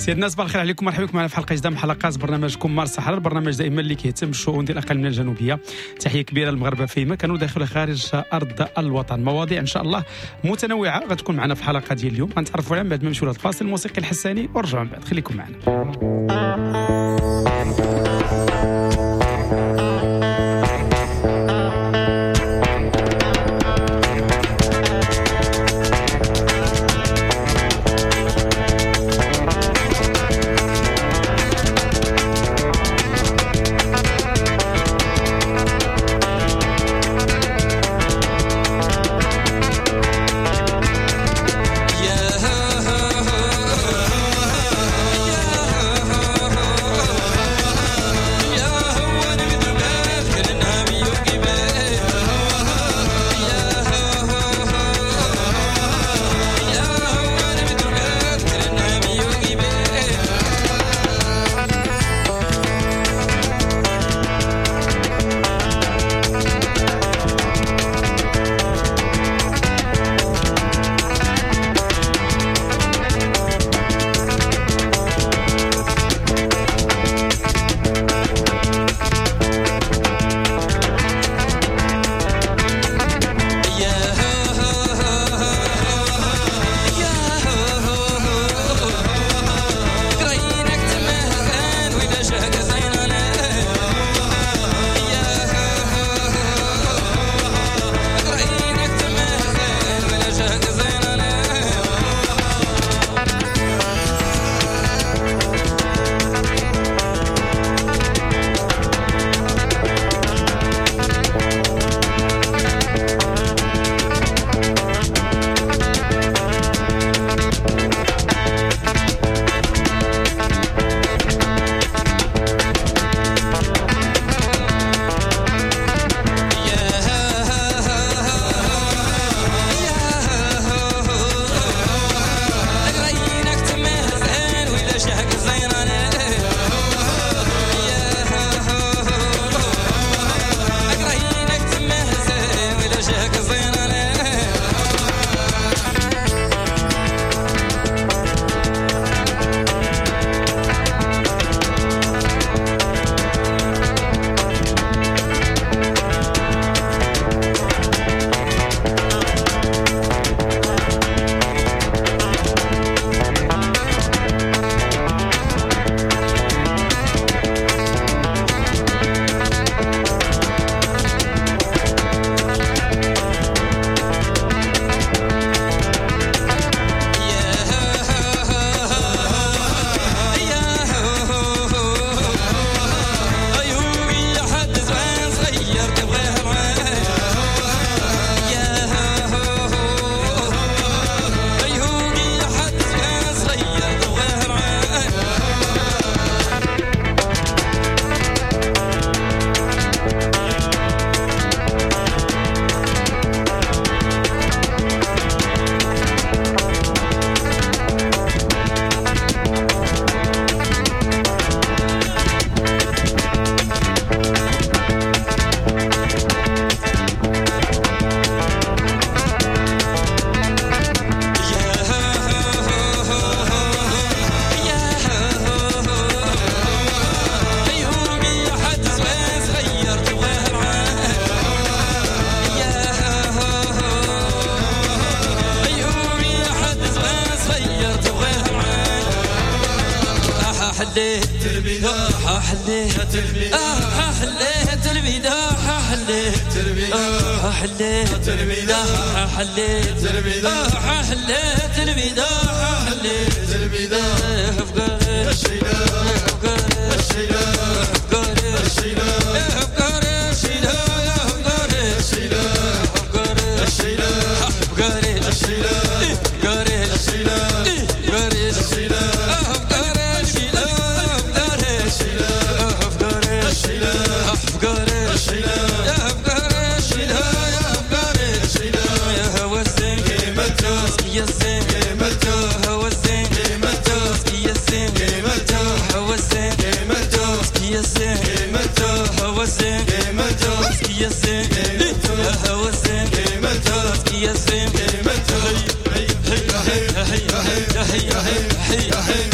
سيدنا صباح الخير عليكم، مرحبا بكم معنا في حلقه جديده من حلقات برنامجكم مار الصحراء، البرنامج دائما اللي كيهتم بالشؤون ديال الاقاليم الجنوبيه. تحيه كبيره للمغاربه فيما كانوا داخل خارج ارض الوطن. مواضيع ان شاء الله متنوعه غتكون معنا في الحلقه ديال اليوم، غنتعرفوا عليها بعد ما نمشيو لهذا الفاصل الموسيقي الحساني ونرجعوا من بعد. خليكم معنا.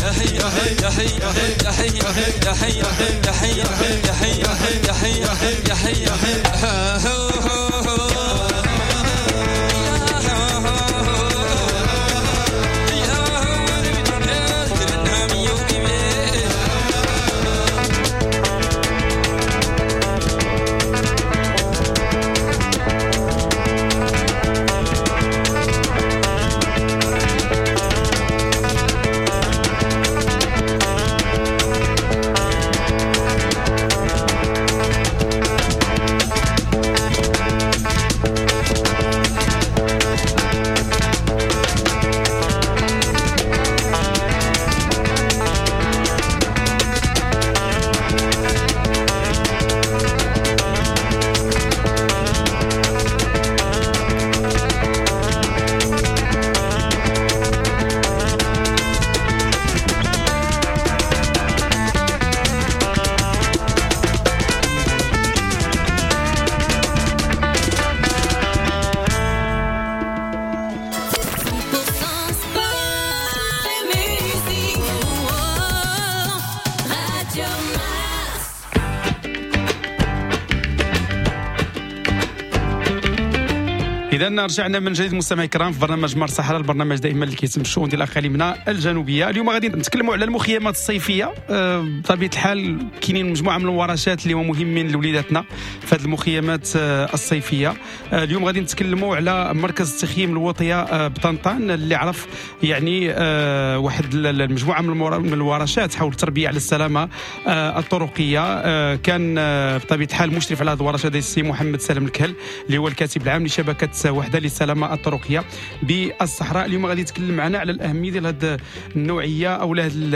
إذا رجعنا من جديد مستمعي الكرام في برنامج مرسى حرة، البرنامج دائما اللي كيتم الشؤون ديال اقاليمنا الجنوبيه. اليوم غادي نتكلموا على المخيمات الصيفيه. بطبيعه الحال كاينين مجموعه من الورشات اللي هما مهمين لوليداتنا في هذه المخيمات الصيفيه. اليوم غادي نتكلموا على مركز التخييم الوطيه بطنطان اللي عرف يعني واحد المجموعه من الورشات حول التربيه على السلامه الطرقيه. كان بطبيعه الحال مشرف على هذه الورشات السي محمد سالم الكهل اللي هو الكاتب العام لشبكه وحده للسلامه الطرقيه بالصحراء. اليوم غادي يتكلم معنا على الاهميه ديال هذه النوعيه او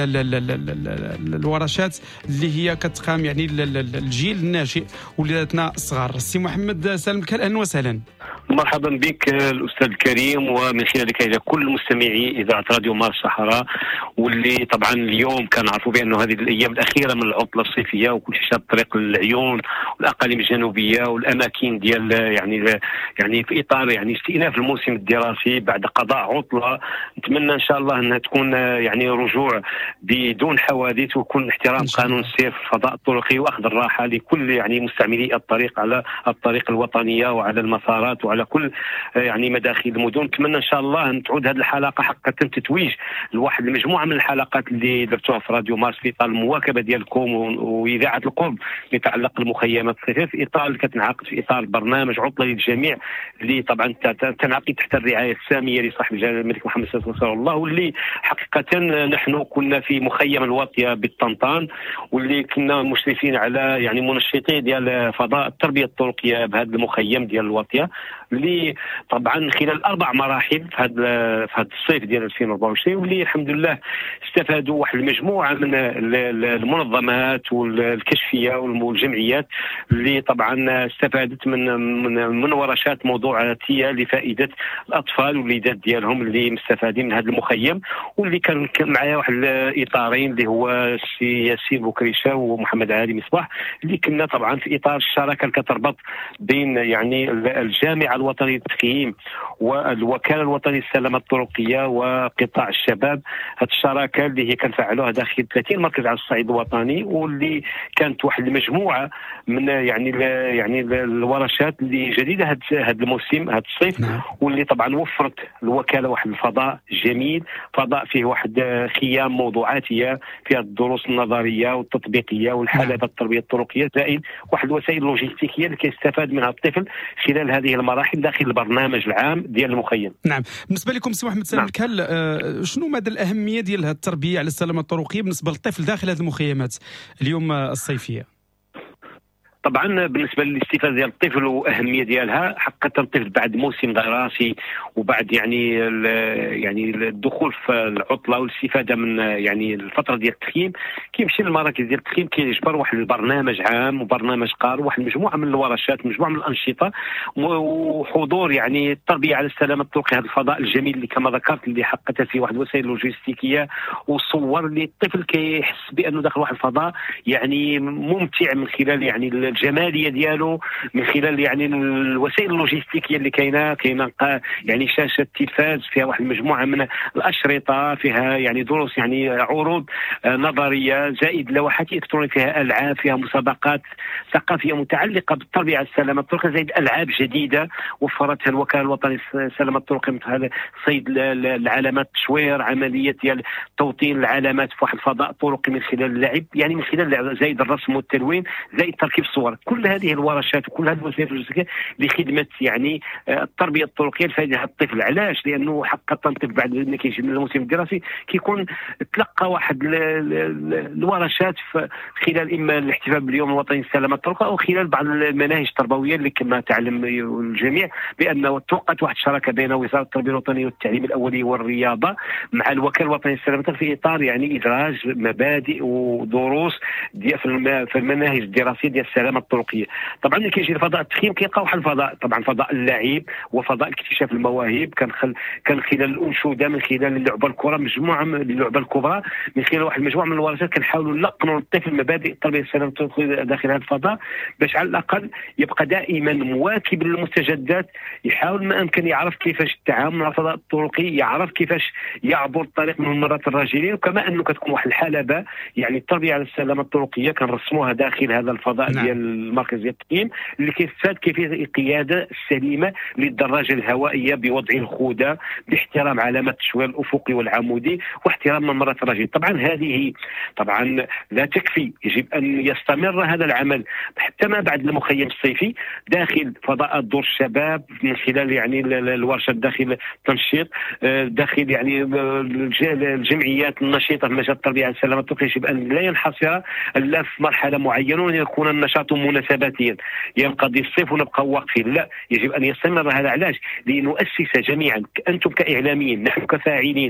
الورشات اللي هي كتقام يعني الجيل الناشئ ولادنا الصغار. السي محمد سالم الكهل، اهلا وسهلا. مرحبا بك الاستاذ الكريم، ومن خلالك الى كل مستمعي اذاعه راديو مرسى الصحراء، واللي طبعا اليوم كنعرفوا بانه هذه الايام الاخيره من العطله الصيفيه وكل شيء شاد طريق العيون والاقاليم الجنوبيه والاماكن ديال يعني في اطار يعني استئناف الموسم الدراسي بعد قضاء عطله. نتمنى ان شاء الله انها تكون يعني رجوع بدون حوادث ويكون احترام قانون السير في الفضاء الطرقي واخذ الراحه لكل يعني مستعملي الطريق على الطريق الوطنيه وعلى المسارات وعلى كل يعني مداخل المدن. نتمنى ان شاء الله ان تعود هذه الحلقه حقا تتويج لواحد المجموعه من الحلقات اللي درتوها في راديو مارس في اطار المواكبه ديالكم واذاعه القرب يتعلق المخيمات الصيفيه في اطار اللي كتنعقد في اطار برنامج عطله للجميع اللي طبعا تنعقد تحت الرعايه الساميه لصاحب الجلاله الملك محمد صلى الله عليه وسلم، واللي حقيقه نحن كنا في مخيم الواطيه بالطنطان، واللي كنا مشرفين على يعني منشطي ديال فضاء التربيه الطرقيه بهذا المخيم ديال الواطيه اللي طبعا خلال 4 مراحل في هذا الصيف ديال 2024، واللي الحمد لله استفادوا واحد المجموعه من المنظمات والكشفيه والجمعيات اللي طبعا استفادت من ورشات موضوعاتيه لفائده الاطفال والوليدات ديالهم اللي مستفادين من هذا المخيم، واللي كان معايا واحد الاطارين اللي هو السي ياسين بوكريشه ومحمد علي مصباح، اللي كنا طبعا في اطار الشراكه اللي كتربط بين يعني الجامعه الوطنيه للتخييم والوكاله الوطنيه للسلامه الطرقيه وقطاع الشباب. هذه الشراكه اللي هي كنفعلوها داخل 30 مركز على الصعيد الوطني، واللي كانت واحد المجموعه من يعني الورشات اللي جديده هذا الموسم هذا الصيف. واللي طبعا وفرت الوكاله واحد الفضاء جميل، فضاء فيه واحد خيام موضوعاتيه فيها الدروس النظريه والتطبيقيه والحالات التربيه الطرقيه، زائد واحد الوسائل اللوجستيكيه اللي كيستفاد منها الطفل خلال هذه المراحل داخل البرنامج العام ديال المخيم. نعم، بالنسبه لكم سي محمد سالم الكهل، شنو مدى الاهميه ديال هذه التربيه على السلامه الطرقيه بالنسبه للطفل داخل هذه المخيمات اليوم الصيفيه؟ طبعا بالنسبه للاستفاده ديال الطفل واهميه ديالها حقا الطفل بعد موسم دراسي وبعد يعني الدخول في العطله والاستفاده من يعني الفتره ديال التخييم كيمشي للمراكز ديال التخييم كيجبر واحد البرنامج عام وبرنامج قار واحد مجموعه من الورشات مجموعه من الانشطه وحضور يعني التربيه على السلامه الطرقيه. هذا الفضاء الجميل اللي كما ذكرت اللي حققت فيه واحد الوسائل لوجستيكيه وصور اللي الطفل كيحس بانه داخل واحد الفضاء يعني ممتع من خلال يعني الجماليه ديالو، من خلال يعني الوسائل اللوجستيكيه اللي كاينه يعني شاشه تلفاز فيها واحد المجموعه من الاشرطه، فيها يعني دروس يعني عروض نظريه، زائد لوحات الكترونيه، فيها العاب، فيها مسابقات ثقافيه متعلقه بالطبيعه السلامه الطرقي، زائد العاب جديده وفرتها الوكاله الوطنيه للسلامه الطرقي، مثل صيد العلامات، تشوير، عمليه ديال توطين العلامات في واحد الفضاء طرقي من خلال اللعب، يعني من خلال زائد الرسم والتلوين، زائد تركيب الصور. كل هذه الورشات وكل هذه الوسائل اللوجستيكيه لخدمه يعني التربيه الطرقيه لفائده الطفل. علاش؟ لانه حقا الطفل بعد ما كيجي من الموسم الدراسي كيكون تلقى واحد الورشات خلال اما الاحتفال باليوم الوطني للسلامه الطرقي او خلال بعض المناهج التربويه اللي كما تعلم الجميع بانه توقعت واحد الشراكه بين وزاره التربيه الوطنيه والتعليم الاولي والرياضه مع الوكاله الوطنيه للسلامه في اطار يعني ادراج مبادئ ودروس في المناهج الدراسيه ديال السلامه الطرقيه. طبعا ملي كيجي الفضاء التخييم كيلقى واحد الفضاء، طبعا فضاء اللعب وفضاء اكتشاف المواهب، كان خلال الانشوده، من خلال اللعبه الكره، مجموعه من اللعبه الكبرى، من خلال واحد المجموعه من الورشات كنحاولوا نلقنوا للطفل مبادئ التربيه السلامه الطرقيه داخل هذا الفضاء، باش على الاقل يبقى دائما مواكب للمستجدات، يحاول ما امكن يعرف كيفاش التعامل مع الفضاء الطرقي، يعرف كيفاش يعبر الطريق من ممرات الراجلين، وكما انه كتكون واحد الحلبه يعني التربيه على السلامه الطرقيه كنرسموها داخل هذا الفضاء ديال المركز ديال التقييم، اللي كيستفاد كيفيه القياده السليمه للدراجه الهوائيه بوضع الخوذه، باحترام علامات التشوير الافقي والعمودي، واحترام ممرات الراجلين. طبعا هذه طبعا لا تكفي، يجب ان يستمر هذا العمل حتى ما بعد المخيم الصيفي داخل فضاءات دور الشباب، من خلال يعني الورشات داخل التنشيط، داخل يعني الجمعيات النشيطه في مجال التربيه على السلامه الطرقيه، يجب ان لا ينحصر الا في مرحله معينه وان يكون النشاط مناسباتيا، ينقضي الصيف ونبقى واقفين، لا، يجب ان يستمر هذا. علاش؟ لنؤسس جميعا، انتم كاعلاميين، نحن كفاعلين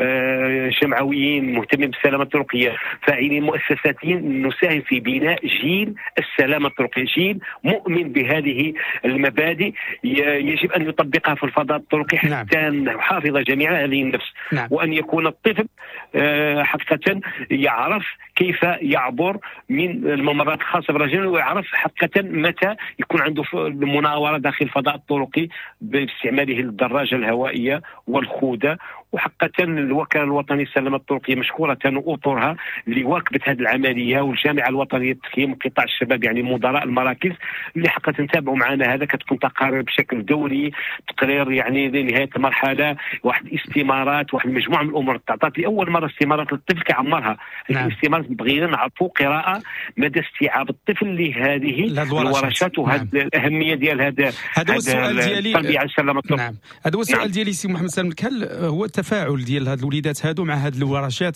شمعويين مهتمين بالسلامه الطرقيه، فاعلين مؤسساتيين، نساهم في بناء جيل السلامه الطرقيه، جيل مؤمن بهذه المبادئ يجب ان يطبقها في الفضاء الطرقي حتى نحافظ جميعا على هذه النفس. وان يكون الطفل حقيقه يعرف كيف يعبر من الممرات الخاصه بالرجل، ويعرف حقيقه متى يكون عنده المناوره داخل الفضاء الطرقي باستعماله الدراجه الهوائيه والخوذه. وحقيقه الوكاله الوطنيه للسلامه الطرقيه مشكوره واطرها اللي واكبت هذه العمليه، والجامعه الوطنيه للتقييم وقطاع الشباب يعني مدراء المراكز اللي حقيقه نتابعوا معنا هذا، كتكون تقارير بشكل دوري، تقرير يعني لنهايه المرحله، واحد الاستمارات، واحد المجموعه من الامور تعطات لاول مره استمارات للطفل كيعمرها. الاستمارات بغينا نعرفوا قراءه مدى استيعاب الطفل لهذه الورشات وهذه الاهميه ديال هذا السؤال ديالي التربيه على السلامه الطرقيه. هذا هو السؤال ديالي سي محمد سالم، هل هو التفاعل ديال هاد الوليدات هادو مع هاد الورشات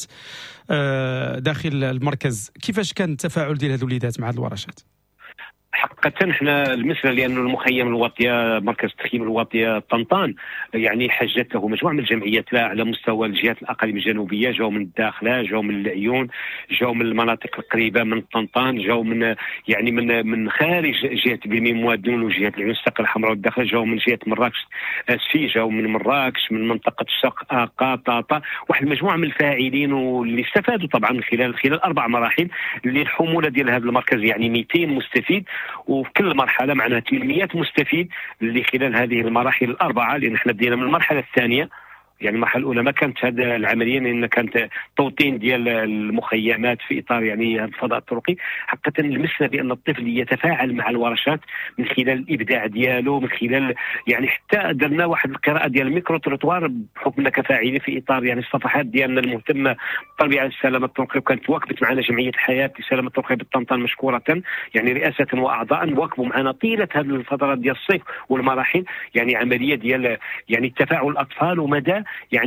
داخل المركز، كيفاش كان التفاعل ديال هاد الوليدات مع هاد الورشات؟ حقيقة احنا المسألة لأن المخيم الواطية مركز التخييم الواطية طنطان يعني حجت له مجموعة من الجمعيات على مستوى الجهات الأقاليم الجنوبية، جاوا من الداخلة، جاوا من العيون، جاوا من المناطق القريبة من طنطان، جاوا من يعني من خارج جهة بلميم موادون وجهة العيون الساقة الحمراء والداخلة، جاوا من جهة مراكش اسفي، جاوا من مراكش، من منطقة الشرق آقا طاطا، واحد المجموعة من الفاعلين واللي استفادوا طبعا من خلال 4 مراحل اللي الحمولة ديال هذا المركز يعني 200 مستفيد، وفي كل مرحله معنا 800 مستفيد اللي خلال هذه المراحل الاربعه، لان احنا بدينا من المرحله الثانيه. يعني المرحله الاولى ما كانت هذه العمليه لان كانت توطين ديال المخيمات في اطار يعني هذا الفضاء الطرقي. حقيقه لمسنا بان الطفل يتفاعل مع الورشات من خلال الابداع ديالو، من خلال يعني حتى درنا واحد القراءه ديال الميكرو تروتوار بحكمنا كفاعلين في اطار يعني الصفحات ديالنا المهتمه بالتربيه على السلامه الطرقيه، وكانت واكبت معنا جمعيه الحياه للسلامه الطرقيه بالطنطان مشكوره يعني رئاسه واعضاء واكبوا معنا طيله هذه الفترات ديال الصيف والمراحل، يعني عمليه ديال يعني تفاعل الاطفال ومدى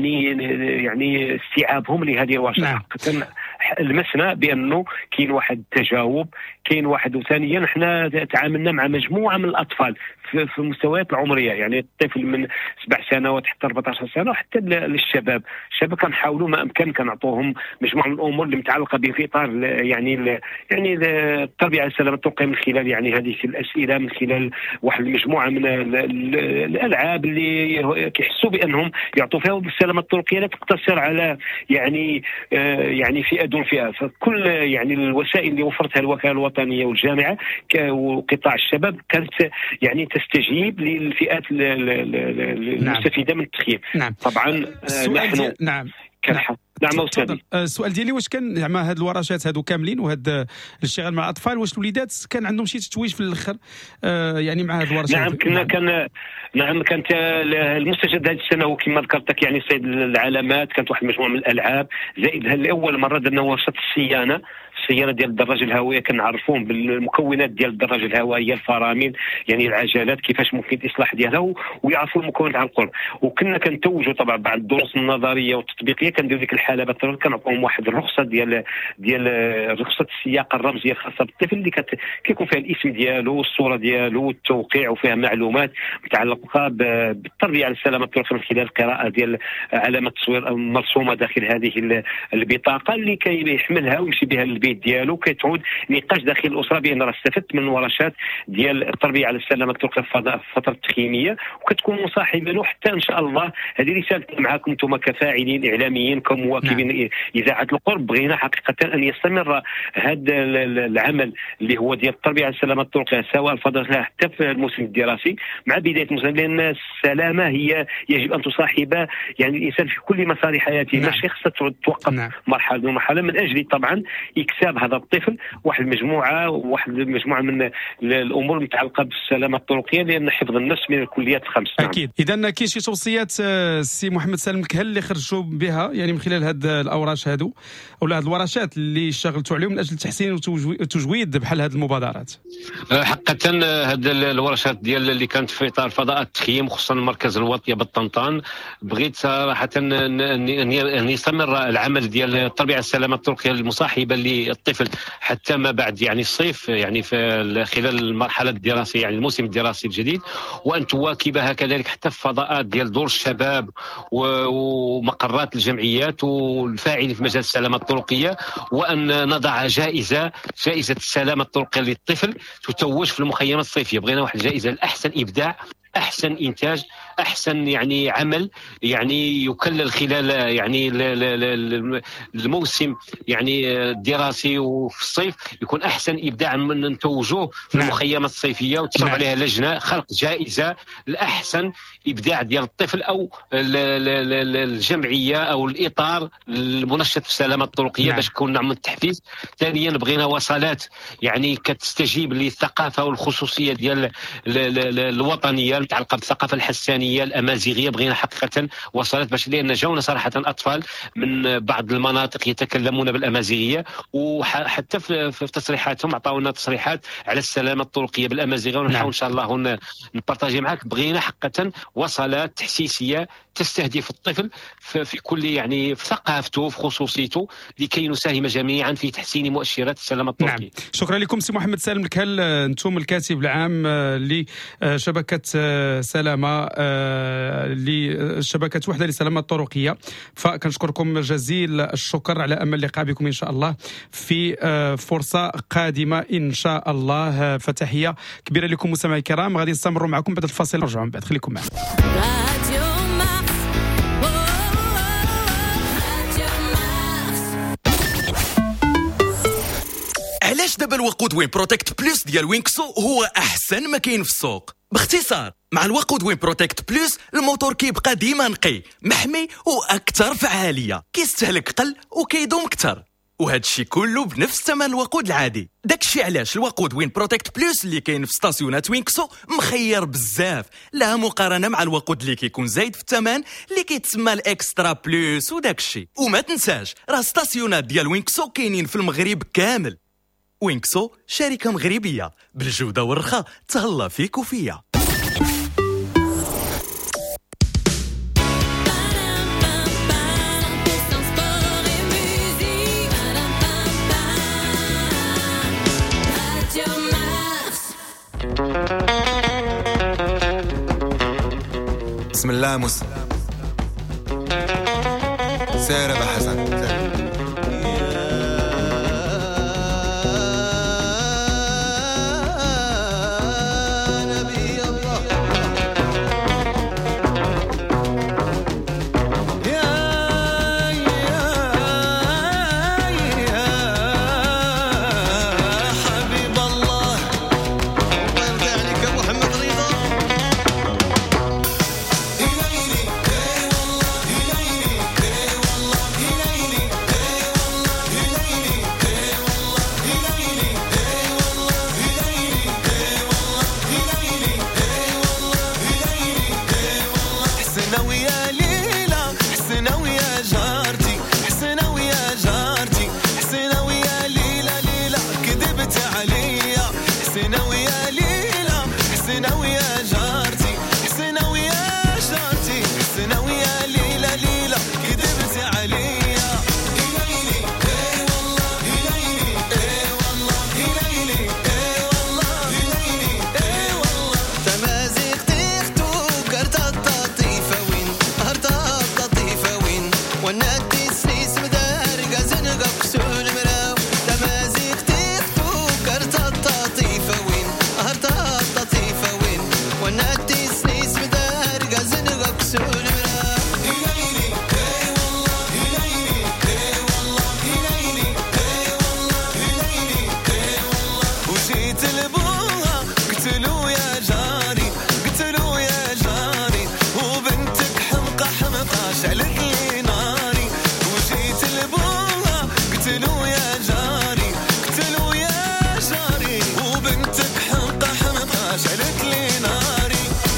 يعني استيعابهم لهذه الورشات. لمسنا بانه كاين واحد التجاوب، كاين واحد. وثانيا احنا تعاملنا مع مجموعه من الاطفال في المستويات العمريه، يعني الطفل من 7 سنوات حتى 14 سنه وحتى للشباب. الشباب كنحاولوا ما امكن كنعطوهم مجموعه من الامور اللي متعلقه به في اطار يعني التربيه على السلامه الطرقيه من خلال يعني هذه الاسئله، من خلال واحد المجموعه من الالعاب اللي كيحسوا بانهم يعطوا فيها والسلامه الطرقيه لا تقتصر على يعني فئه دون فئه. فكل يعني الوسائل اللي وفرتها الوكاله الوطنيه والجامعه وقطاع الشباب كانت يعني تستجيب للفئات المستفيده من التخييم. نعم. طبعا نحن نعم. نعم أستاذي. السؤال ديالي واش كان زعما هاد الورشات هادو كاملين وهاد الاشتغال مع الاطفال، واش الوليدات كان عندهم شي تتويج في الاخر يعني مع هاد الورشات؟ نعم كانت المستجد هذه السنه وكما ذكرتك يعني صيد العلامات، كانت واحد المجموعه من الالعاب، زائد لاول مره درنا ورشه الصيانه ديال الدراجه الهوائيه. كنعرفوهم بالمكونات ديال الدراجه الهوائيه، الفرامل يعني العجلات كيفاش ممكن الاصلاح ديالها، ويعرفوا المكونات على القرب. وكنا كنتوجوا طبعا بعد الدروس النظريه والتطبيقيه كنديروا ديك الحاله كنعطيهم واحد الرخصه ديال رخصه السياقه الرمزيه الخاصه بالطفل اللي كيكون فيها الاسم ديالو والصوره ديالو والتوقيع، وفيها معلومات متعلقه بالتربيه على السلامه الطرق من خلال القراءه ديال علامه التصوير المرسومه داخل هذه البطاقه اللي كيحملها ويمشي بها للبيت ديالو. كتعود نقاش داخل الاسره بان راه استفدت من ورشات ديال التربيه على السلامه الطرق في الفتره التخييميه، وكتكون مصاحبه له حتى ان شاء الله. هذه رساله معكم انتم كفاعلين اعلاميين كمواكبين اذاعه القرب. بغينا حقيقه ان يستمر هذا العمل اللي هو ديال التربيه على السلامه الطرق سواء الفتره حتى في الموسم الدراسي مع بدايه الموسم، لان السلامه هي يجب ان تصاحب يعني الانسان في كل مسار حياته. ماشي خصها توقف مرحله ومرحله من اجل طبعا اكساب هذا الطفل واحد المجموعه من الامور المتعلقه بالسلامه الطرقيه، لان حفظ النفس من الكليات الخمس. اكيد. اذا كاين شي توصيات السي محمد سالم الكهل اللي خرجوا بها يعني من خلال هاد الاوراش هادو ولا هاد الورشات اللي اشتغلتوا عليهم من اجل تحسين وتجويد بحال هاد المبادرات؟ حقا هاد الورشات ديال اللي كانت في اطار فضاء التخييم خصوصا المركز الوطني بالطنطان، بغيت صراحه ان يستمر العمل ديال التربيه على السلامه الطرقيه المصاحبه للطفل حتى ما بعد يعني الصيف، يعني في خلال المرحله الدراسيه يعني الموسم الدراسي الجديد، وان تواكبها كذلك حتى في فضاءات ديال دور الشباب ومقرات الجمعيات والفاعلين في مجال السلامه الطرقيه، وان نضع جائزه السلامه الطرقيه للطفل تتوج في المخيمات الصيفيه. بغينا واحد الجائزه لاحسن ابداع، احسن انتاج، احسن يعني عمل يعني يكلل خلال يعني الموسم يعني الدراسي وفي الصيف يكون احسن ابداع من نتوجوه في المخيمات الصيفيه، وتصرف عليها لجنه خلق جائزه لاحسن ابداع ديال الطفل او الجمعيه او الاطار المنشط في السلامه الطرقيه باش يكون نوع من التحفيز. ثانيا بغينا وصلات يعني كتستجيب للثقافه والخصوصيه ديال الوطنيه المتعلقه بالثقافه الحسانيه الامازيغيه. بغينا حقيقه وصلت باش لان جاونا صراحه اطفال من بعض المناطق يتكلمون بالامازيغيه، وحتى في تصريحاتهم عطاونا تصريحات على السلامه الطرقيه بالامازيغيه، ونحاول ان شاء الله نبارطاجي معك. بغينا حقا وصلات تحسيسيه تستهدف الطفل في كل يعني في ثقافته في خصوصيته لكي نساهم جميعا في تحسين مؤشرات السلامه الطرقيه. شكرا لكم سي محمد سالم الكهل، انتم الكاتب العام لشبكه سلامه لشبكه وحده للسلامه الطرقيه، فكنشكركم جزيل الشكر على امل اللقاء بكم ان شاء الله في فرصه قادمه ان شاء الله. فتحيه كبيره لكم مستمعي الكرام، غادي نستمروا معكم بعد الفاصل نرجعوا من بعد، خليكم معنا. علاش دابا الوقود وين بروتكت بلس ديال وينكسو هو احسن ما كاين في السوق؟ باختصار مع الوقود وين بروتكت بلس الموتور كيبقى ديما نقي محمي واكثر فعاليه، كيستهلك قل وكيدوم اكثر، وهذا الشيء كله بنفس ثمن الوقود العادي. داكشي علاش الوقود وين بروتكت بلس اللي كاين في ستاسيونات وينكسو مخير بزاف، لا مقارنه مع الوقود اللي كيكون زايد في الثمن اللي كيتسمى الاكسترا بلس وداكشي. وما تنساش راه ستاسيونات ديال وينكسو كاينين في المغرب كامل. وينكسو شركة مغربية بالجودة والرخاء، تهلا فيك وفيا. بسم الله موسى سير ابو حسن. لبوها قتلوا يا جاري قتلوا يا جاري وبنتك حمقى حمقى شعلت لي ناري وجيت لبوها قتلوا يا جاري قتلوا يا جاري وبنتك حمقى حمقى شعلت لي ناري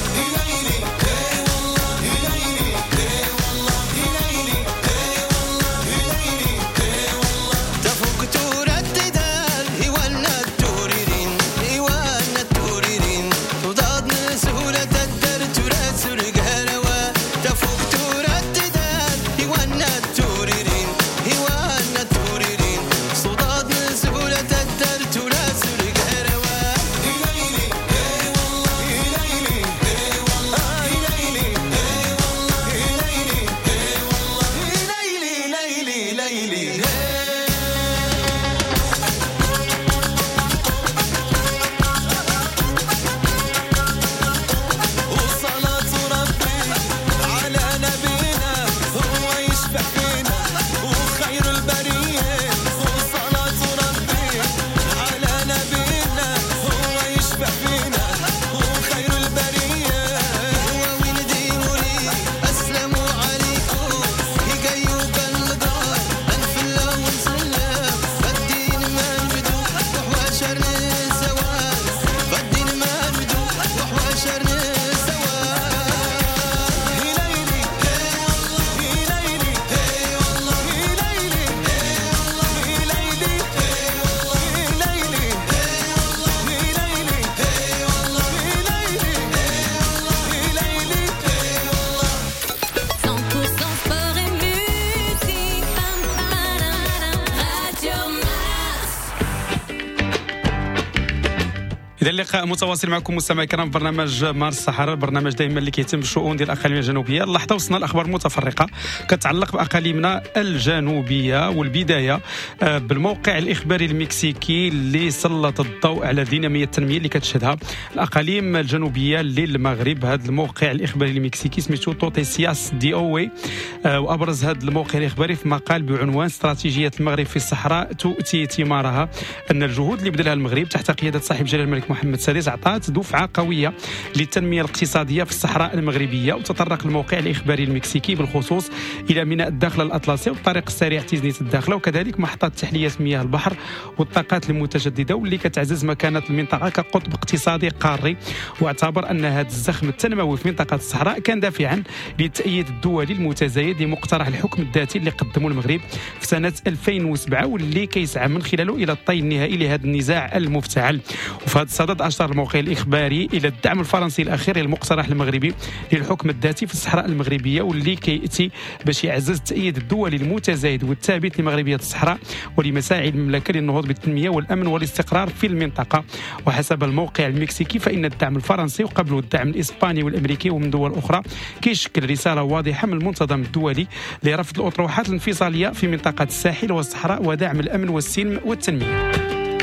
إذا اللقاء متواصل معكم مستمعي الكرام برنامج مارس الصحراء، البرنامج دائما اللي كيتم بالشؤون ديال الاقاليم الجنوبيه. اللحظه وصلنا الاخبار متفرقه كتعلق باقاليمنا الجنوبيه، والبدايه بالموقع الاخباري المكسيكي اللي سلط الضوء على ديناميه التنميه اللي كتشهدها الاقاليم الجنوبيه للمغرب. هذا الموقع الاخباري المكسيكي سميتو توتيسياس دي اوي، وابرز هذا الموقع الاخباري في مقال بعنوان استراتيجيه المغرب في الصحراء تؤتي ثمارها، ان الجهود اللي بذلها المغرب تحت قياده صاحب جلاله الملك محمد السادس عطات دفعه قويه للتنميه الاقتصاديه في الصحراء المغربيه. وتطرق الموقع الاخباري المكسيكي بالخصوص الى ميناء الداخله الاطلسي والطريق السريع تيزنية الداخله، وكذلك محطه تحليه مياه البحر والطاقات المتجدده، واللي كتعزز مكانه المنطقه كقطب اقتصادي قاري. واعتبر ان هذا الزخم التنموي في منطقه الصحراء كان دافعا للتأييد الدولي المتزايد لمقترح الحكم الذاتي اللي قدمه المغرب في سنه 2007، واللي كيسعى من خلاله الى الطي النهائي لهذا النزاع المفتعل. وفي هذا الصدد اشار الموقع الاخباري الى الدعم الفرنسي الاخير للمقترح المغربي للحكم الذاتي في الصحراء المغربيه، واللي كياتي باش يعزز التأييد الدولي المتزايد والثابت لمغربيه الصحراء ولمساعي المملكه للنهوض بالتنميه والامن والاستقرار في المنطقه. وحسب الموقع المكسيكي فان الدعم الفرنسي وقبله الدعم الاسباني والامريكي ومن دول اخرى كيشكل رساله واضحه من المنتظم الدولي لرفض الاطروحات الانفصاليه في منطقه الساحل والصحراء ودعم الامن والسلم والتنميه.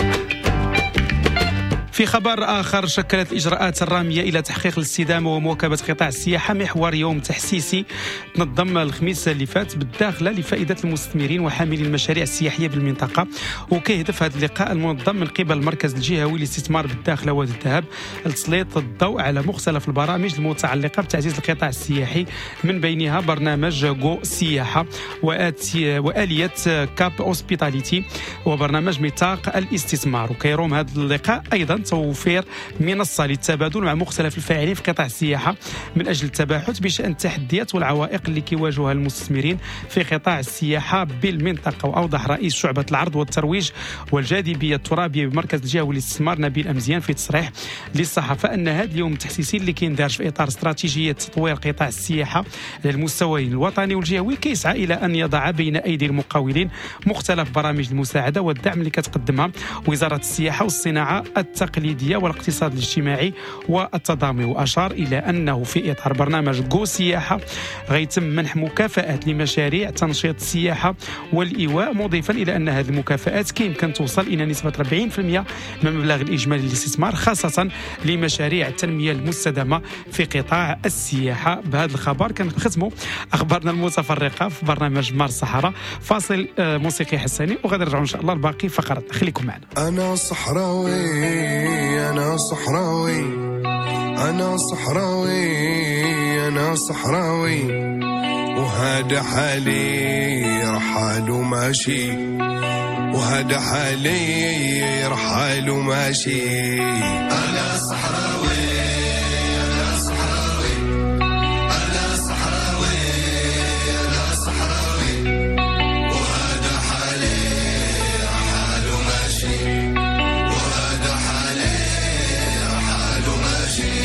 في خبر آخر، شكلت الإجراءات الرامية إلى تحقيق الاستدامة ومواكبة قطاع السياحة محور يوم تحسيسي تنظم الخميس اللي فات بالداخلة لفائدة المستثمرين وحاملي المشاريع السياحية بالمنطقة. وكيهدف هذا اللقاء المنظم من قبل المركز الجهوي للاستثمار بالداخلة وادي الذهب لتسليط الضوء على مختلف البرامج المتعلقة بتعزيز القطاع السياحي، من بينها برنامج جو سياحة وآلية كاب أوسبيتاليتي وبرنامج ميثاق الاستثمار. وكيروم هذا اللقاء أيضا توفير منصة للتبادل مع مختلف الفاعلين في قطاع السياحة من أجل التباحث بشأن التحديات والعوائق اللي كيواجهها المستثمرين في قطاع السياحة بالمنطقة. وأوضح رئيس شعبة العرض والترويج والجاذبية الترابية بمركز الجهوي للاستثمار نبيل أمزيان في تصريح للصحافة أن هذا اليوم التحسيسي اللي كيندرج في إطار استراتيجية تطوير قطاع السياحة على المستويين الوطني والجهوي كيسعى إلى أن يضع بين أيدي المقاولين مختلف برامج المساعدة والدعم اللي كتقدمها وزارة السياحة والصناعة التقليدية والاقتصاد الاجتماعي والتضامن. وأشار إلى أنه في إطار برنامج جو سياحة غيتم منح مكافآت لمشاريع تنشيط السياحة والإيواء، مضيفا إلى أن هذه المكافآت كيمكن توصل إلى نسبة 40% من المبلغ الإجمالي للاستثمار، خاصة لمشاريع التنمية المستدامة في قطاع السياحة. بهذا الخبر كنختموا أخبارنا المتفرقة في برنامج مارس الصحراء. فاصل موسيقي حساني وغادي نرجعوا إن شاء الله الباقي فقرات. خليكم معنا. أنا صحراوي أنا صحراوي أنا صحراوي أنا صحراوي وهذا حالي رحال وماشي وهذا حالي رحال وماشي أنا صحراوي أنا صحراوي أنا صحراوي أنا صحراوي وهذا حالي رحال وماشي وهذا حالي رحال وماشي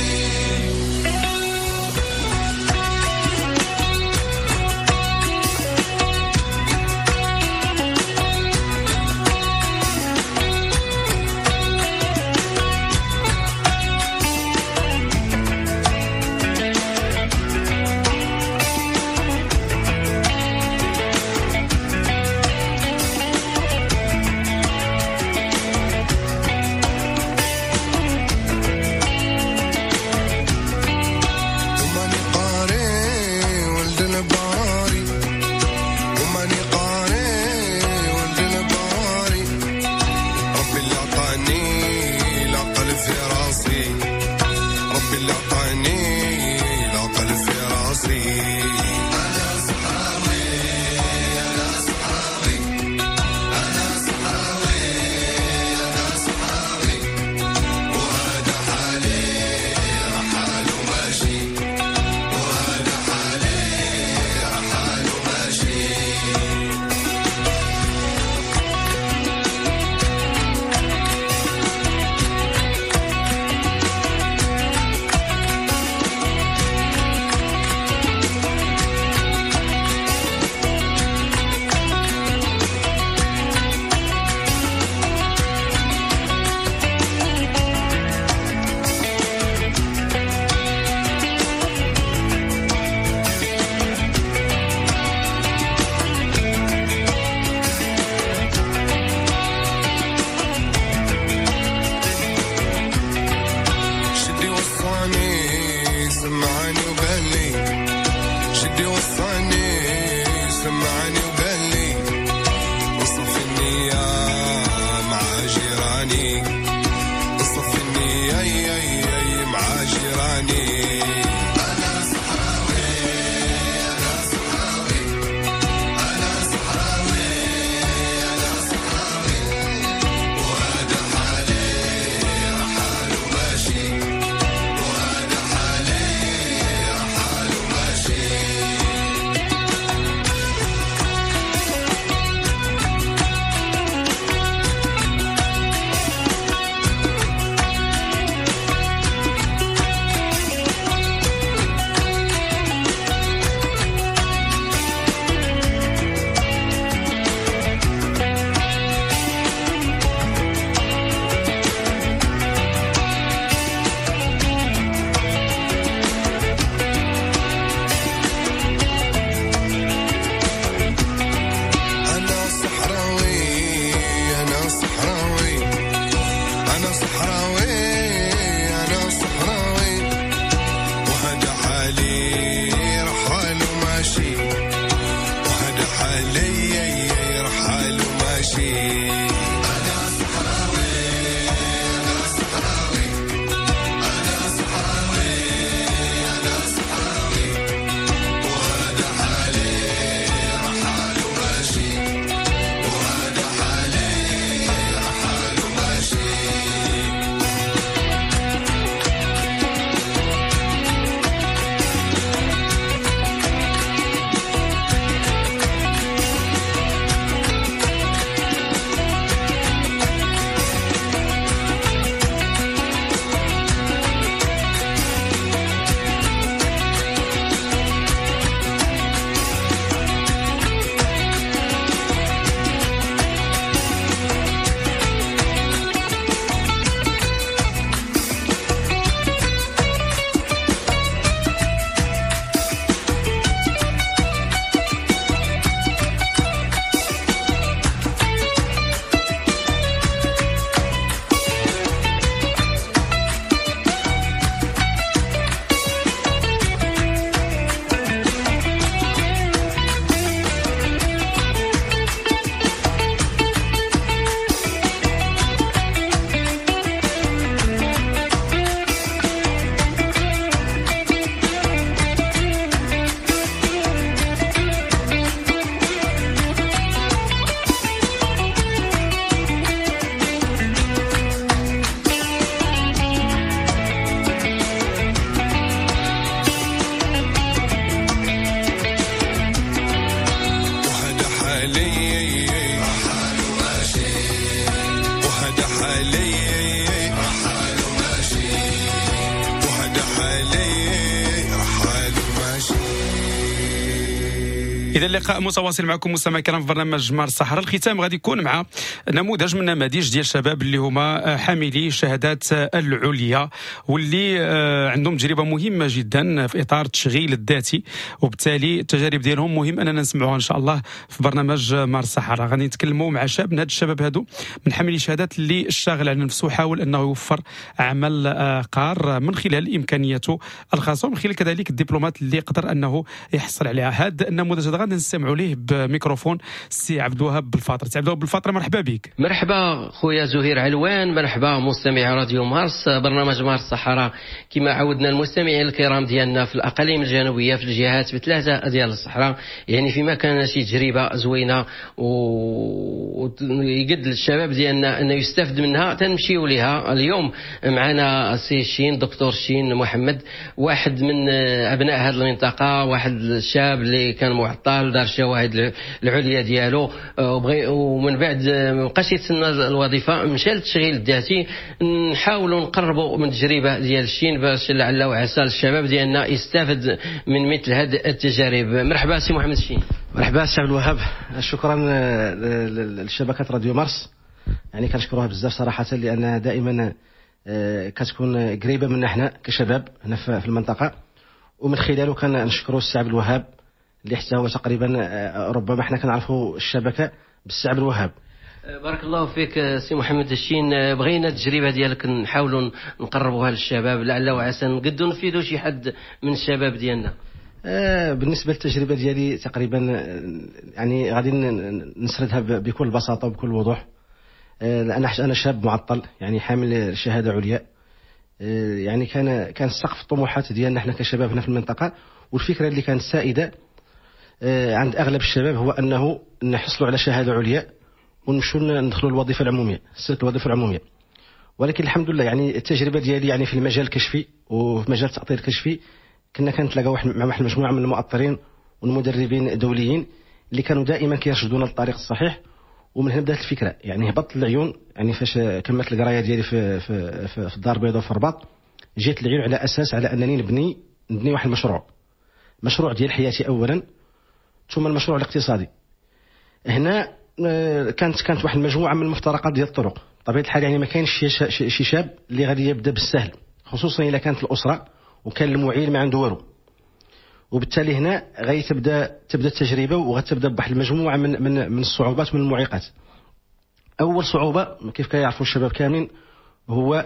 إذا اللقاء متواصل معكم مستمعي الكرام في برنامج مار الصحراء. الختام غادي يكون مع نموذج من نماذج ديال الشباب اللي هما حاملي الشهادات العليا واللي عندهم تجربة مهمة جدا في إطار التشغيل الذاتي، وبالتالي التجارب ديالهم مهم أننا نسمعوها إن شاء الله في برنامج مار الصحراء. غادي نتكلموا مع شاب من هاد الشباب هادو من حاملي الشهادات اللي اشتغل على نفسه وحاول أنه يوفر عمل قار من خلال إمكانياته الخاصة ومن خلال كذلك الدبلومات اللي يقدر أنه يحصل عليها. هذا النموذج هذا غادي نستمعوا ليه بميكروفون السي عبد الوهاب بالفاطر. سي عبد الوهاب بالفاطر، مرحبا بك. مرحبا خويا زهير علوان، مرحبا مستمعي راديو مارس. برنامج مارس الصحراء كما عودنا المستمعين الكرام ديالنا في الأقاليم الجنوبية في الجهات بثلاثة ديال الصحراء، يعني فيما كان شي تجربة زوينة ويقد للشباب ديالنا أنه يستفد منها تنمشيو لها. اليوم معنا سي شين دكتور شين محمد، واحد من أبناء هذه المنطقة، واحد الشاب اللي كان معطل دار الشواهد العليا ديالو ومن بعد مابقاش يتسنى الوظيفة، مشى للتشغيل الذاتي. نحاولوا نقربوا من التجربة ديال الشين باش لعل وعسى الشباب ديالنا يستافد من مثل هذه التجارب. مرحبا سي محمد الشين. مرحبا سي عبد الوهاب، شكرا لشبكة راديو مارس، يعني كنشكروها بزاف صراحة لأنها دائما كتكون قريبة منا حنا كشباب هنا في المنطقة، ومن خلاله كنشكروا السي عبد الوهاب اللي حتى هو تقريبا ربما حنا كنعرفوا الشبكة بالسي عبد الوهاب. بارك الله فيك سي محمد الشين. بغينا التجربة ديالك نحاولوا نقربوها للشباب لعل وعسى نقدروا نفيدوا شي حد من الشباب ديالنا. بالنسبة للتجربة ديالي تقريبا يعني غادي نسردها بكل بساطة وبكل وضوح. أنا شاب معطل، يعني حامل شهادة عليا، يعني كان سقف الطموحات ديالنا احنا كشباب هنا في المنطقة، والفكرة اللي كانت سائدة عند أغلب الشباب هو أنه نحصلوا على شهادة عليا ونمشوا ندخلوا الوظيفة العمومية، سلك الوظيفة العمومية. ولكن الحمد لله يعني التجربة ديالي يعني في المجال الكشفي وفي مجال التأطير الكشفي كنا كنتلاقاو مع واحد المجموعة من المؤطرين والمدربين دوليين اللي كانوا دائما كيرشدونا للطريق الصحيح. ومن هنا بدات الفكرة، يعني هبطت العيون، يعني فاش كملت القراية ديالي في الدار البيضاء في الرباط، جيت العيون على أساس على أنني نبني واحد مشروع ديال حياتي أولا، ثم المشروع الاقتصادي. هنا كانت واحد المجموعة من المفترقات ديال الطرق. طبيعة الحال يعني ما كاينش شي شاب اللي غادي يبدا بالسهل، خصوصا إذا كانت الأسرة وكان المعين ما عنده والو. وبالتالي هنا غادي تبدا التجربة وغتبدا بواحد المجموعة من الصعوبات ومن المعيقات. أول صعوبة كيف كيعرفوا الشباب كاملين هو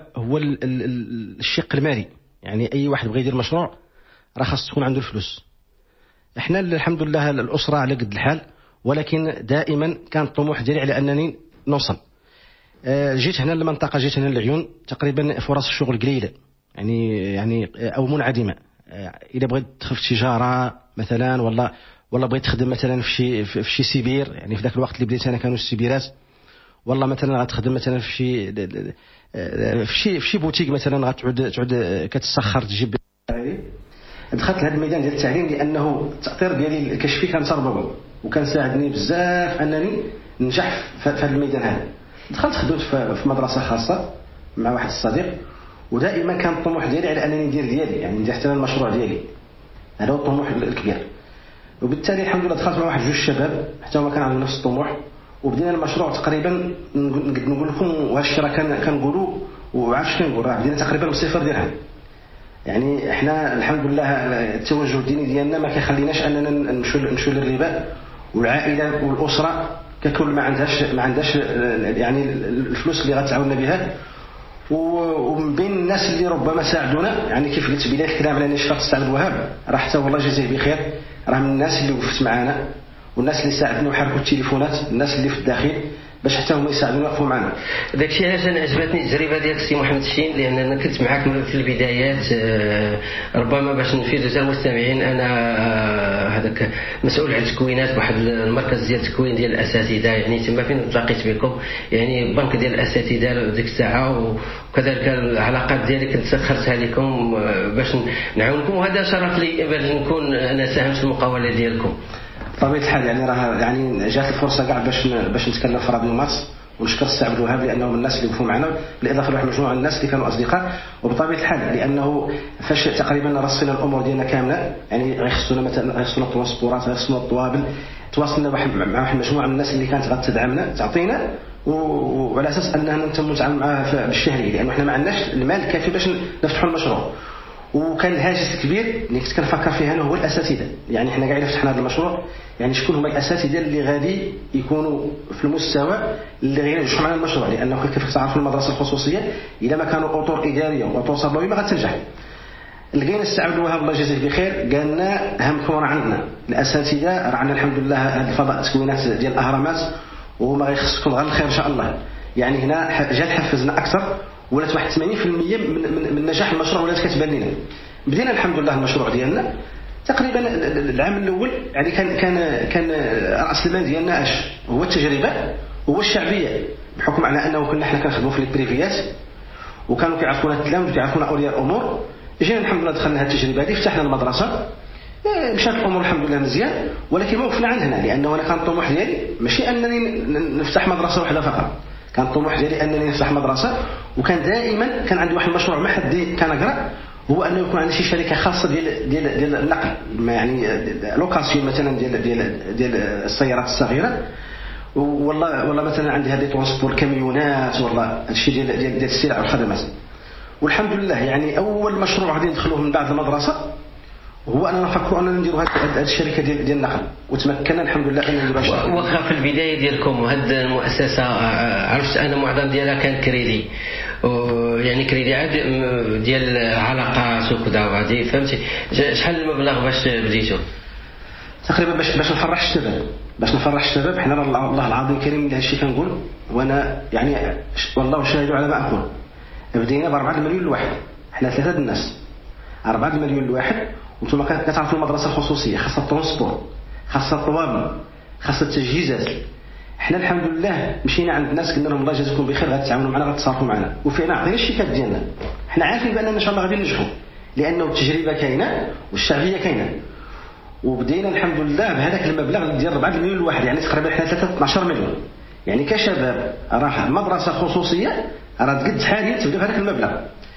الشق المالي، يعني أي واحد بغى يدير مشروع راه خاص تكون عنده الفلوس. احنا الحمد لله الأسرة على قد الحال، ولكن دائما كان الطموح ديالي على أنني نوصل. جيت هنا للمنطقة، جيت هنا للعيون، تقريبا فرص الشغل قليلة، يعني أو منعدمة. إذا بغيت تدخل في تجارة مثلا ولا بغيت تخدم مثلا في شي سيبير، يعني في ذاك الوقت اللي بديت أنا كانوا السيبيرات، والله مثلا غتخدم مثلا في شي بوتيك مثلا غتعود كتسخر تجيب. دخلت لهذا الميدان ديال التعليم لأنه التأطير ديالي الكشفي كان تربوي وكان ساعدني بزاف أنني ننجح في هذا الميدان هذا. دخلت خدمت في مدرسة خاصة مع واحد الصديق، ودائما كان الطموح ديالي على أنني ندير ديالي، يعني ندير حتى المشروع ديالي، هذا هو الطموح الكبير. وبالتالي الحمد لله دخلت مع واحد جوج شباب حتى هما كان عندهم نفس الطموح، وبدينا المشروع تقريبا نقول لكم واش راه كنقولوا وعارف شنو نقول، راه بدينا تقريبا بصفر درهم. يعني احنا الحمد لله التوجه الديني ديالنا ما كيخليناش اننا نمشوا للربا، والعائله والاسره ككل ما عندهاش يعني الفلوس اللي غتعاوننا بها. ومن بين الناس اللي ربما ساعدونا، يعني كيف قلت بدايه الكلام على نشفق السي عبد الوهاب، راه حتى والله جزاه بخير، راه من الناس اللي وقفت معنا والناس اللي ساعدنا وحركوا التليفونات، الناس اللي في الداخل باش حتى هما يساعدونا يوقفوا معنا. داكشي علاش انا عجبتني التجربه ديالك سي محمد الشين، لان انا كنت معاك في البدايات. ربما باش نفيدوا حتى المستمعين، انا هذاك مسؤول على التكوينات بواحد المركز ديال التكوين ديال الاساتذه، يعني تما فين تلاقيت بكم، يعني بنك ديال الاساتذه ديك الساعه، وكذلك العلاقات ديالي كنت سخرتها لكم باش نعاونكم، وهذا شرف لي باش نكون انا ساهمت في المقاوله ديالكم. طبيعة الحال يعني راه يعني جات الفرصة كاع باش نتكلم في راديو مارس، ونشكر السي عبد الوهاب لانه من الناس اللي وقفوا معنا، بالاضافه لواحد مجموعه من الناس اللي كانوا اصدقاء. وبطبيعه الحال لانه فاش تقريبا رصينا الامور ديالنا كامله، يعني غيخصونا مثلا غيخصونا الترونسبورات، غيخصونا الطوابل، تواصلنا مع واحد مجموعه من الناس اللي كانت غتدعمنا تعطينا، وعلى اساس اننا نتم نتعامل معها بالشهري، لانه احنا ما عندناش المال الكافي باش نفتحوا المشروع. وكان الهاجس الكبير اللي كنت كنفكر فيه انا هو الاساتذه، يعني احنا قاعدين فتحنا هذا المشروع، يعني شكون هما الاساتذه اللي غادي يكونوا في المستوى اللي غينجحوا معنا المشروع، لانه كيف تعرفوا المدرسه الخصوصيه اذا ما كانوا اطر اداريه واطر صبويه ما غتنجح. لقينا السي عبد الوهاب الله يجزيه بخير قال لنا اهمكم راه عندنا الاساتذه، راه عندنا الحمد لله هذا الفضاء التكوينات ديال الاهرامات وما غيخصكم غير الخير ان شاء الله. يعني هنا جات حفزنا اكثر، ولات واحد 80% من نجاح المشروع ولات كتبان لنا. بدينا الحمد لله المشروع ديالنا تقريبا العام الاول، يعني كان راس المال ديالنا اش هو التجربه، هو الشعبيه، بحكم على انه كنا حنا كنخدموا في البريفيات وكانوا كيعرفونا التلاميذ وكيعرفونا اولياء الامور. جينا الحمد لله دخلنا هذه التجربه هذه، فتحنا المدرسه، مشات الامور الحمد لله مزيان، ولكن ما وقفنا عند هنا، لانه انا كان الطموح ديالي ماشي انني نفتح مدرسه واحده فقط، كان الطموح ديالي انني نفتح مدرسه. وكان دائما كان عندي واحد المشروع ما حد كان اقرا، هو انه يكون عندي شي شركه خاصه ديال النقل، يعني لوكاسيون مثلا ديال السيارات الصغيره، والله مثلا عندي هذه ترونسبور كاميونات، والله هادشي ديال السلع والخدمات. والحمد لله يعني اول مشروع غادي ندخلوه من بعد المدرسه هو اننا نفكروا اننا نديروا هذه الشركه ديال النقل، وتمكنا الحمد لله ان نديروها. واخا في البدايه ديالكم هذه المؤسسه عرفت انا المعظم ديالها كان كريدي، يعني كريدي عاد ديال علاقات وكذا وهذه، فهمتي شحال المبلغ باش بديتوا؟ تقريبا باش نفرح الشباب حنا الله العظيم كريم اللي هادشي كنقول، وانا يعني والله شاهد على ما اقول. بدينا ب 4 مليون لواحد، حنا 3 الناس 4 مليون لواحد. وانتم كتعرفوا المدرسه الخصوصيه خاصه الترونسبور، خاصه الطوابل، خاصه التجهيزات. احنا الحمد لله مشينا عند الناس قلنا لهم الله يجازيكم بخير، غتتعاونوا معنا غتصرفوا معنا، وفعلا عطينا الشيكات ديالنا. احنا عارفين باننا ان شاء الله غادي ننجحوا، لانه التجربه كاينه والشعبيه كاينه. وبدينا الحمد لله بهذاك المبلغ ديال 4 مليون لواحد، يعني تقريبا حنا 12 مليون. يعني كشباب راه مدرسه خصوصيه راه تقد حاليا تبدا بهذاك المبلغ،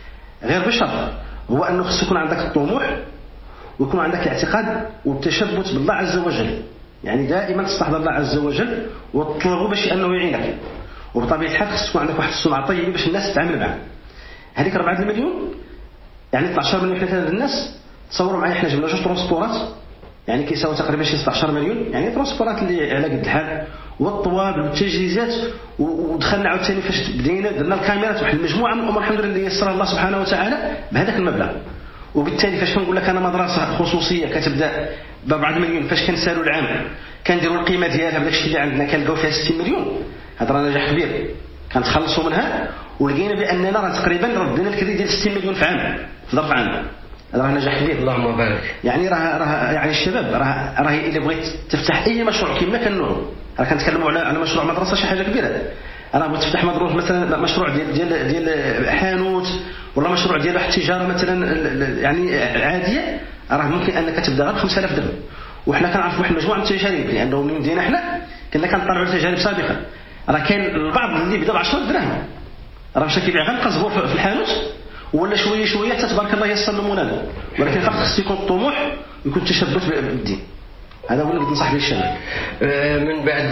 غير بشرط هو انه خص يكون عندك الطموح ويكون عندك الاعتقاد والتشبث بالله عز وجل، يعني دائما تستحضر الله عز وجل وتطلبه باش انه يعينك. وبطبيعه الحال خص يكون عندك واحد السمعه طيبه باش الناس تتعامل معك. هذيك 4 مليون يعني 12 مليون حتى الناس تصوروا معايا، احنا جبنا جوج ترونسبورات يعني كيساوي تقريبا شي 16 مليون، يعني ترونسبورات اللي على قد الحال والطوابل والتجهيزات. ودخلنا عاوتاني فاش بدينا درنا الكاميرات وواحد المجموعه من الامور الحمد لله اللي يسرها الله سبحانه وتعالى بهذاك المبلغ. وبالتالي فاش كنقول لك انا مدرسه خصوصيه كتبدا ب 4 مليون، فاش كنسالوا العام كنديروا القيمه ديالها بداك الشيء اللي عندنا كنلقاو فيها 60 مليون، هذا راه نجاح كبير. كنتخلصوا منها ولقينا باننا راه تقريبا ردينا الكريدي ديال 60 مليون في عام، في ظرف عام. هذا راه نجاح كبير اللهم بارك. يعني راه يعني الشباب راه الا بغيت تفتح اي مشروع كما كنوعوا، راه كنتكلموا على مشروع مدرسه شي حاجه كبيره. انا بغيت تفتح مدروس مثلا مشروع ديال حانوت ولا مشروع ديال واحد التجاره مثلا يعني عاديه، راه ممكن انك تبدا غير ب 5000 درهم. وحنا كنعرفوا واحد المجموعه من التجارب، لانه من دينا حنا كنا كنطلعوا تجارب سابقه، راه كاين البعض اللي بدا ب 10 دراهم راه مشى كيبيع غير قزبور في الحانوت، ولا شويه حتى تبارك الله يسلموا لنا. ولكن فقط خص يكون الطموح ويكون التشبث بالدين. هذا هو اللي بنصح به الشباب. من بعد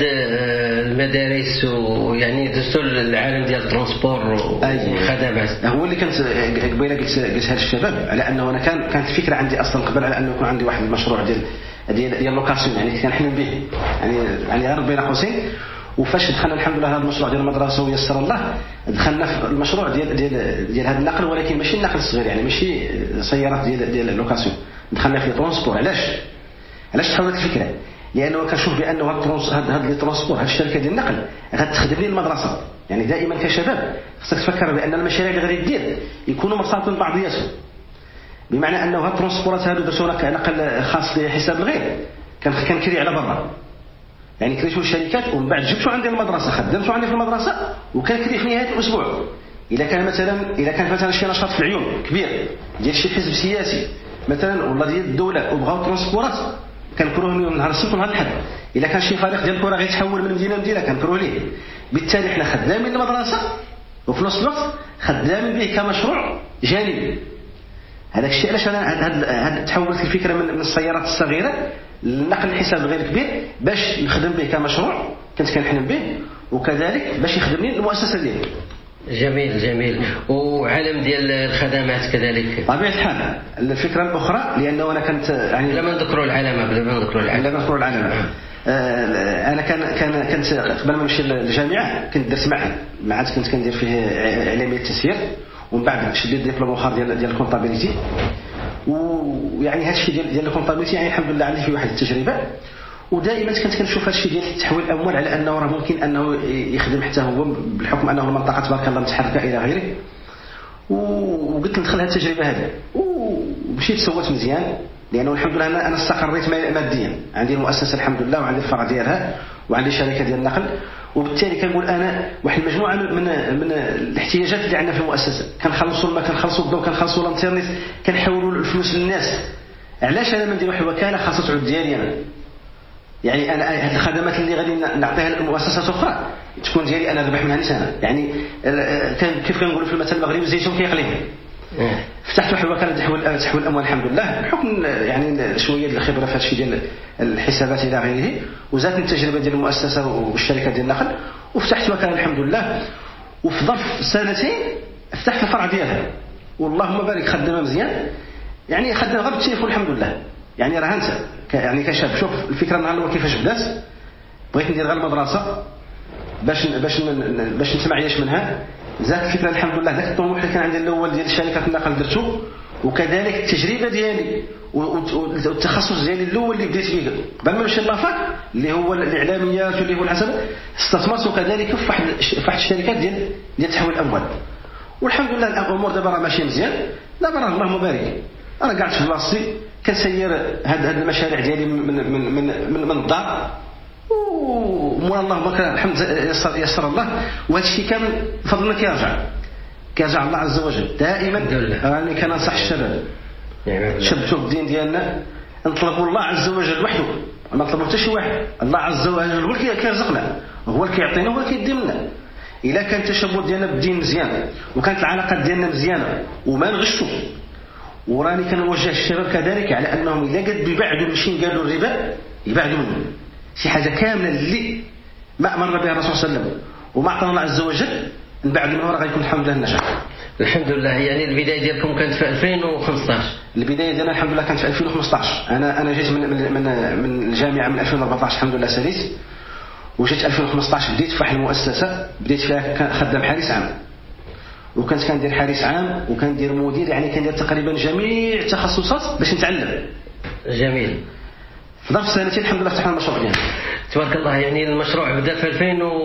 المدارس ويعني دزتوا العالم ديال الترونسبور والخدمات، هو اللي كنت قبيله قلتها للشباب على انه انا كانت فكره عندي اصلا قبل على انه يكون عندي واحد المشروع ديال لوكاسيون، يعني كنحلم به يعني غير بين قوسين. وفاش دخلنا الحمد لله هذا المشروع ديال المدرسه ويسر الله، دخلنا في المشروع ديال هذا النقل، ولكن ماشي النقل الصغير، يعني ماشي سيارات ديال اللوكاسيون، دخلنا في ترونسبور. علاش تحولت الفكره؟ لانه كنشوف بانه هذا الترونسبور، هذه الشركه ديال النقل غتخدم لي المدرسه. يعني دائما كشباب خصك تفكر بان المشاريع اللي غادي دير يكونوا مرتبطين ببعضياتهم، بمعنى انه هاد الترونسبورات هادو درتو نقل خاص لحساب الغير، كنكري على برا، يعني كريتو الشركات ومن بعد جبتو عندي المدرسه، خدمتو عندي في المدرسه، وكنكري في نهايه الاسبوع. اذا كان مثلا شي نشاط في العيون كبير ديال شي حزب سياسي مثلا ولا ديال الدوله وبغاو ترونسبورات، كنكروه من نهار السبت ونهار الاحد. الا كان شي فريق ديال الكره غيتحول من مدينه لمدينه كنكروه ليه. بالتالي احنا خدامين المدرسه وفي نفس الوقت خدامين به كمشروع جانبي. هذاك الشيء علاش انا تحولت الفكره من السيارات الصغيره للنقل الحساب غير كبير باش نخدم به كمشروع كنت كنحلم به، وكذلك باش يخدمني المؤسسه ديالي. جميل. وعالم ديال الخدمات كذلك طبيعة الحال. الفكرة الأخرى لأنه أنا كنت يعني لما نذكروا العلامة أنا كنت قبل ما نمشي للجامعة كنت درت معهد كنت كندير فيه علمية التسيير، ومن بعد شديت ديبلوم اخر ديال الكونطابيليتي. ويعني هذا الشيء ديال الكونطابيليتي يعني الحمد لله عندي فيه واحد التجربة، ودائما كنت كنشوف هذا الشيء ديال تحويل الاموال على انه راه ممكن انه يخدم حتى هو بالحكم انه المنطقه تبارك الله متحركه الى غيره. وقلت ندخل هذه التجربه هذه ومشيت سويت مزيان، لانه الحمد لله انا استقريت ماديا، عندي المؤسسه الحمد لله وعندي الفرع ديالها وعندي شركه ديال النقل، وبالتالي كنقول انا واحد المجموعه من الاحتياجات اللي عندنا في المؤسسه كنخلصوا الماء كنخلصوا الضوء كنخلصوا الانترنت كنحولوا الفلوس للناس. علاش انا ما ندير واحد الوكاله خاصه تعود ديالي انا؟ يعني انا هذه الخدمات اللي غادي نعطيها للمؤسسات اخرى تكون ديالي انا ربح منها انا. يعني كيف كنقولوا في المثل المغربي الزيتون كيقليه. فتحت واحد الوكاله تحويل الاموال الحمد لله بحكم يعني شويه ديال الخبره في هذا الشيء ديال الحسابات الى غيره، وزادت التجربه ديال المؤسسه والشركه ديال النقل، وفتحت وكاله الحمد لله. وفي ظرف سنتين فتحت الفرع ديالها واللهم بارك خدمه مزيان، يعني خدمه غير بالتليفون الحمد لله. يعني راه انت يعني كشاب شوف الفكره النهار الاول كيفاش بدات، بغيت ندير غير المدرسه باش نتمعيش منها، زاد الفكره الحمد لله ذاك الطموح اللي كان عندي الاول ديال شركه النقل درته، وكذلك التجربه ديالي والتخصص ديالي الاول اللي بديت فيه قبل ما نمشي لافاك اللي هو الاعلاميات واللي هو الحساب، استثمرت كذلك في واحد الشركات ديال تحويل الاموال. والحمد لله الامور دابا راه ماشيه مزيان، دابا راه اللهم بارك انا قعدت في بلاصتي كنسير هاد المشاريع ديالي من الدار، ومولا الله بارك الحمد يسر الله. وهذا الشيء كامل بفضل كيرجع الله عز وجل. دائما راني كننصح الشباب شبتوا الدين ديالنا نطلبوا الله عز وجل وحده، ما نطلبوا حتى شي واحد. الله عز وجل هو اللي كيرزقنا، هو اللي كيعطينا، هو اللي كيدي لنا. الا كان التشبث ديالنا بالدين مزيان وكانت العلاقات ديالنا مزيانه وما نغشوا، وراني كنوجه الشباب كذلك على انهم اذا قد يبعدوا ماشي قالوا الربا يبعدوا منه. شي حاجه كامله اللي ما امر بها الرسول صلى الله عليه وسلم وما اعطانا الله عز وجل نبعد منه راه غيكون الحمد لله النجاح. الحمد لله. يعني البدايه ديالكم كانت في 2015؟ البدايه ديالنا الحمد لله كانت في 2015. انا جيت من الجامعه من 2014 الحمد لله ساليت، وجيت 2015 بديت في واحد المؤسسه بديت فيها خدام حارس عام، وكنت كندير حارس عام وكندير مدير، يعني كندير تقريبا جميع التخصصات باش نتعلم. جميل. في ظرف سنتين الحمد لله فتحنا المشروع ديالنا تبارك الله. يعني المشروع بدا في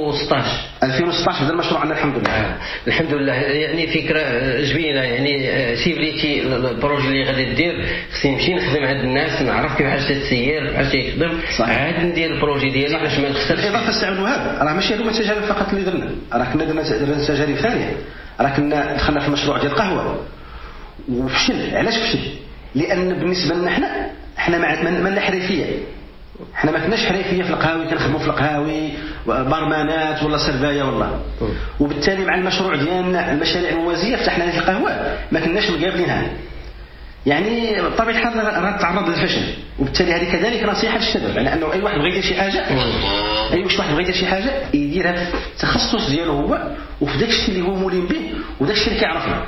2016 بدا المشروع عندنا الحمد لله. الحمد لله. يعني فكره جميله. يعني سيبليتي البروجي اللي غادي دير خصني نمشي نخدم عند الناس نعرف كيفاش تسير كيفاش يخدم، عاد ندير البروجي ديالي باش ما نخسرش. اضافه السعود وهاب راه ماشي هذوما التجارب فقط اللي درنا، راه كنا درنا تجارب ثانيه. راه كنا دخلنا في المشروع ديال القهوه وفشل. علاش فشل؟ لان بالنسبه لنا احنا ما حرفيه، احنا ما كناش حرفيه في القهاوي، كنخدموا في القهاوي برمانات ولا سربايه والله. وبالتالي مع المشروع ديالنا المشاريع الموازيه فتحنا في القهوه ما كناش مقابلينها، يعني بطبيعه الحال راه تعرض للفشل. وبالتالي هذه كذلك نصيحه للشباب على انه اي واحد بغى يدير شي حاجه يديرها في التخصص ديالو هو وفي داك الشيء اللي هو مولين به وداك الشيء اللي كيعرفه.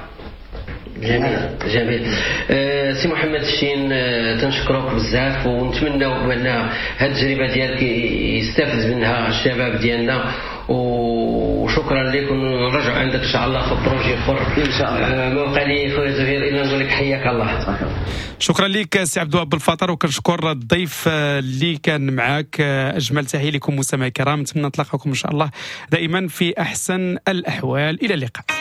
جميل. سي محمد الشين تنشكرك بزاف ونتمناو بان هذه التجربه ديالك يستافد منها الشباب ديالنا، وشكرا لك ونرجع عندك ان شاء الله في بروجي اخر ان شاء الله. ما بقى لي خويا زهير الا نقول لك حياك الله. شكرا لك سي عبد الوهاب بالفطر، وكنشكر الضيف اللي كان معك. اجمل تحيه لكم مستمعي الكرام، نتمنى نتلاقاكم ان شاء الله دائما في احسن الاحوال. الى اللقاء.